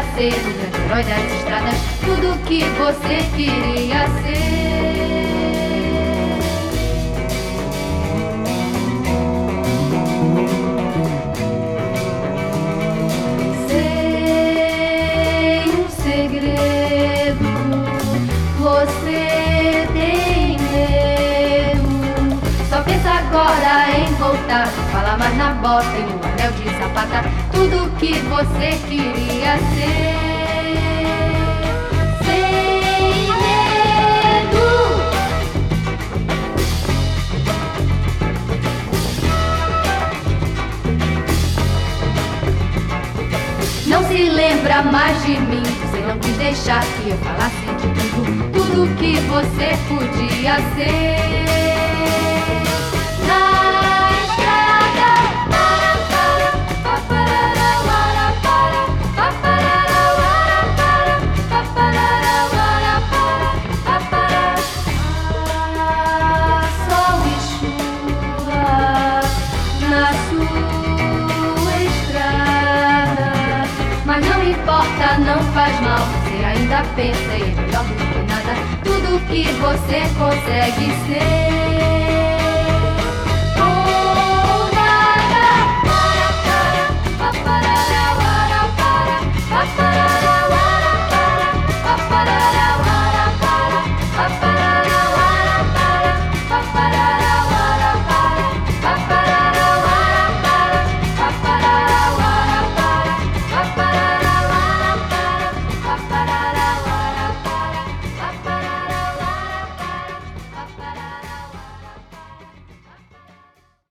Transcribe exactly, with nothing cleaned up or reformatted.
queria ser o grande herói das estradas, tudo que você queria ser. Sei um segredo, você tem medo. Só pensa agora em voltar, fala mais na bota e no anel de sapata, tudo que você queria ser. Sem medo. Não se lembra mais de mim, você não quis deixar que eu falasse de tudo, tudo que você podia ser. Na estrada, para, para, para, para, para, para, para, para, ah, sol e chuva na sua estrada, mas não importa, não faz mal, você ainda pensa e é melhor do que nada, tudo que você consegue ser.